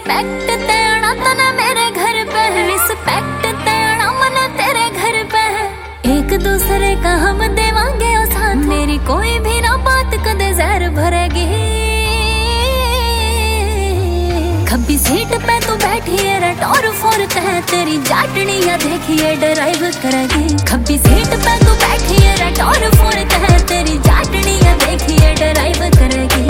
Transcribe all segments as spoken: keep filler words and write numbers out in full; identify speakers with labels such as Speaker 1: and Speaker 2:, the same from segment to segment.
Speaker 1: Respect ते आना तने मेरे घर पे, रिस्पेक्ट ते आना मने तेरे घर पे। एक दूसरे का हम देवांगे ओ साथ, मेरी कोई भी ना बात कदे जहर भरेगी। खब्बी सीट पे तू बैठी है रट और फोर्थ है, तेरी जाटनी या देखिए ड्राइव करेगी। खब्बी सीट पे तू बैठी है रट और फोर्थ है, तेरी जाटनी या देखिए ड्राइव करेगी।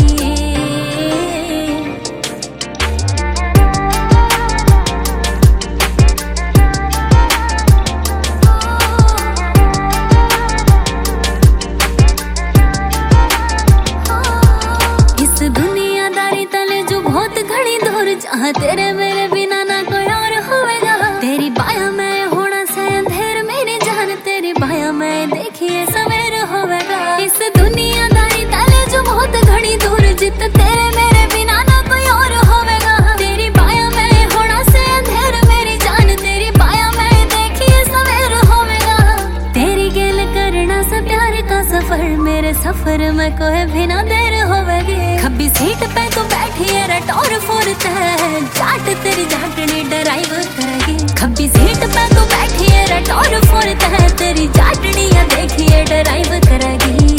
Speaker 1: जहाँ तेरे मेरे बिना ना कोई और होवेगा, तेरी बाया में होना से अंधेर मेरी जान, तेरी बाया में देखिए सवेर होवेगा। इस दुनियादारी तले जो बहुत घड़ी दूर, जित तेरे मेरे बिना ना कोई और होवेगा। तेरी बाया में होना से अंधेर मेरी जान, तेरी बाया में देखिए सवेर होवेगा। तेरी गेल करना से प्यार का सफर, मेरे सफर में कोई भी ना देर होवेगी। खब्बी सीट पे तू बैठी है रट और फोर्थ है, जाट तेरी जाटनी ड्राइव करेगी। खब्बी सीट पे तू बैठी है रट और फोर्थ है, तेरी जाटनी या देखिए ड्राइव करेगी।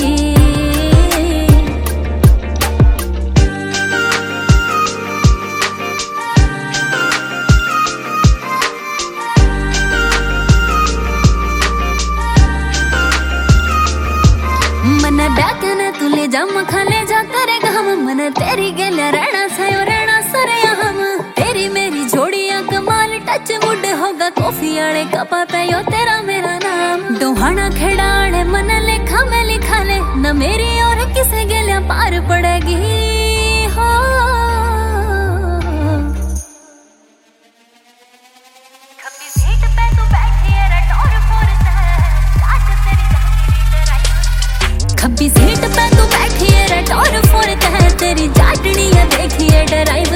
Speaker 1: मने बैकने तू ले जा मखा ले जा तेरे गाम, मन तेरी गेले रहना सयो रहना सरे हम। तेरी मेरी जोड़ियां कमाल टच वुड होगा, कॉफी आले कपा पे यो तेरा मेरा नाम। डोहाना खेड़ाड़े मन लेखा में लिखा ले, न मेरी और किसे गेले पार पड़ेगी हो। खब्बी सीट पे तू बैठी है रट और फोर्थ है, जाट तेरी जाटनी ड्राइव। खब्बी सीट पे तू बैठी है रट और फोर्थ है, तेरी जाटनी या देखिए ड्राइव